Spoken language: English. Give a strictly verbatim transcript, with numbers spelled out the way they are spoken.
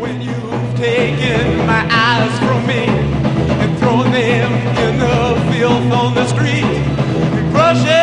when you've taken my eyes from me and thrown them in the filth on the street. You brush it